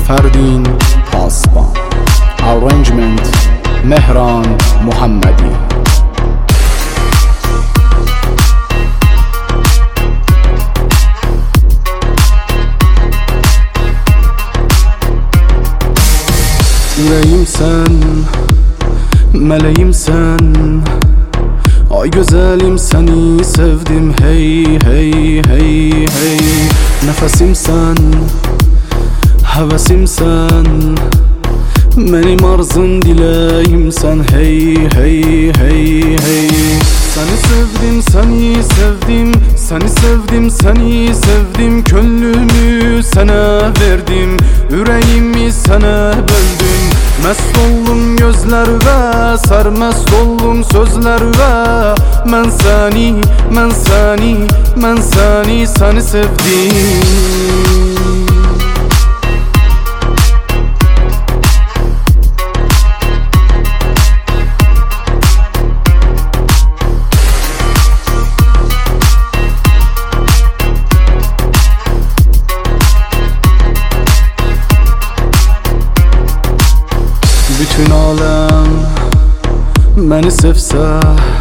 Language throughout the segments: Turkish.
Ferdin Pasban. Arrangement Mehran Muhammadi. Yüreğim sen, meleğim sen, ay güzelim seni sevdim hey hey hey hey. Nefesim sen, hevesim sen, benim arzum dileğim sen hey hey hey hey. Seni sevdim, seni sevdim, seni sevdim, seni sevdim. Gönlümü sana verdim, yüreğimi sana böldüm. Mest oldum gözlerve, sarmest oldum sözlerve. Ben seni, ben seni, ben seni sevdim. Bütün alem beni sevse,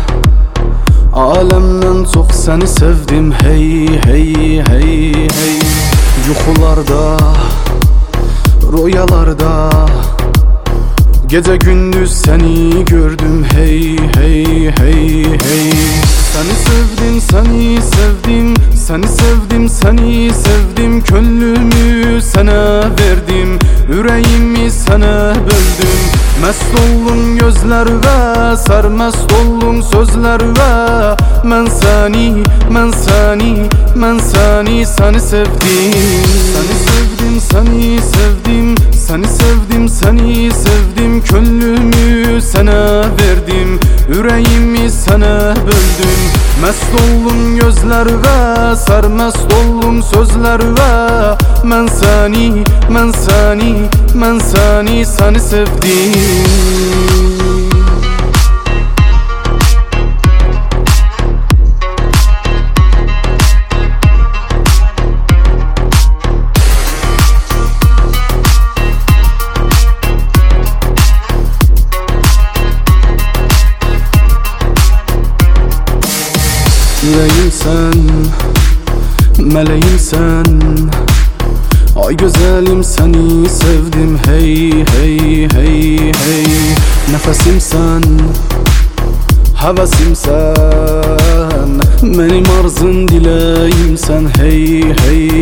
alemden çok seni sevdim hey hey hey hey. Yuxularda, rüyalarda, gece gündüz seni gördüm hey hey hey hey. Seni sevdim, seni sevdim, seni sevdim, seni sevdim. Gönlümü sana verdim, yüreğimi sana böldüm. Mest oldum gözlerve, sarmest oldum sözlerve. Ben seni, ben seni, ben seni sevdim. Seni sevdim, seni sevdim, seni sevdim, seni sevdim. Gönlümü sana verdim, yüreğimi sana böldüm. Mest oldum gözlerve, sarmest oldum sözlerve. Ben seni, ben seni, ben seni sevdim. Yüreğim sen, meleğim sen, ay güzelim seni sevdim hey hey hey hey. Nefesim sen, hevesim sen, benim arzum dileğim sen hey hey